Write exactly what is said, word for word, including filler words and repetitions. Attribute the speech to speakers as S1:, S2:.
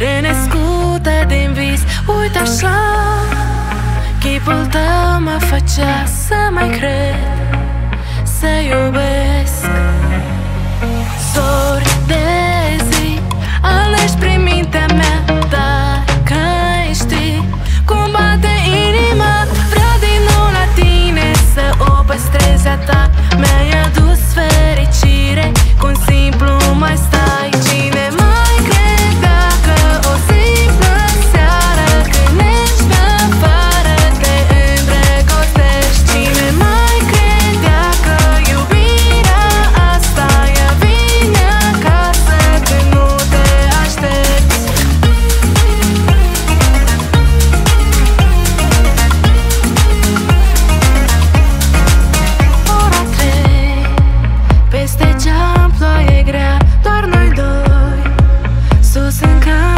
S1: Renescută din vis, uite așa, chipul tău mă făcea să mai cred, să iubesc. Zori de zi alegi prin mintea mea, dacă ai ști cum bate inima, vreau din nou la tine să o păstrezi a ta. Mi-ai adus fericire, cu un simplu mai stai. Cine mai credea că o simplă seară, când ești pe afară, te îndrăgostești? Cine mai credea că iubirea asta ea vine acasă când nu te aștepți? Ora trei, peste geam ploaie grea, doar noi doi, sus în casă.